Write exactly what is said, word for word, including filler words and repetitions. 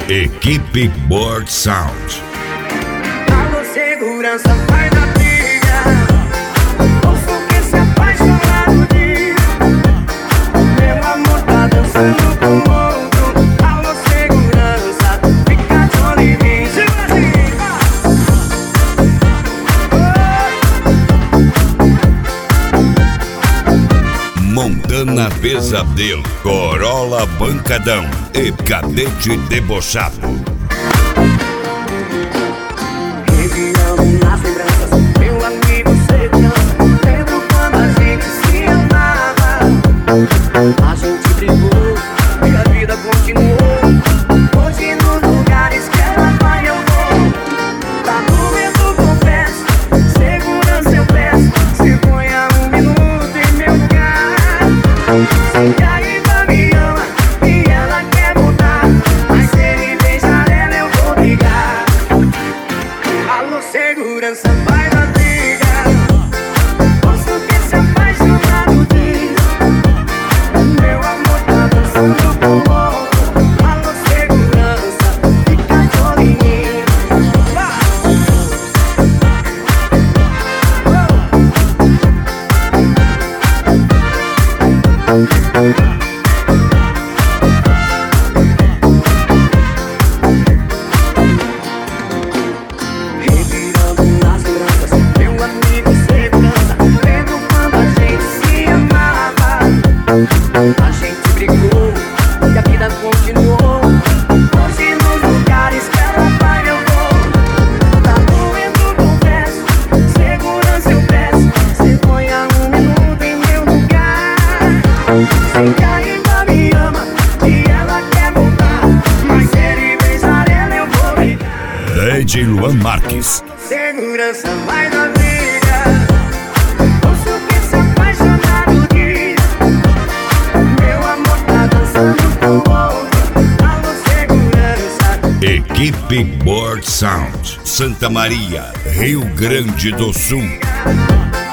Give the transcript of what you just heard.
Equipe Board Sound. Alô, segurança, vai na briga. Ouço que se apaixonar diz. Meu amor tá dançando com outro. Alô, segurança, fica de olho em mim. Montana Pesadelo, Corolla Bancadão e Cadete Debochado. Reviando nas lembranças, meu amigo segurança. Lembro quando a gente se amava. A gente brigou e a vida continuou. Hoje nos lugares que ela vai eu vou. Tá doendo, confesso. Segurança eu peço. Se ponha um minuto em meu lugar. Sei que ainda me ama e ela quer voltar, mas se ele beijar ela eu vou brigar. Alô, segurança, vai na briga. Posso que se apaixonado diz. Meu amor tá dançando com outro. Alô, segurança, fica de olho em mim. Revirando nas lembranças, meu amigo segurança. Lembro quando a gente se amava. A gente brigou e a vida continuou. Hoje nos lugares que ela vai eu vou. Tá doendo, confesso. Segurança eu peço. Se ponha um minuto em meu lugar. Sei que ainda me ama e ela quer voltar, mas se ele beijar ela eu vou brigar. D J Luan Marques. Segurança, vai na briga. Ouço que se apaixonado diz. Meu amor tá dançando com outro. Alô, segurança. Equipe Board Sound, Santa Maria, Rio Grande do Sul.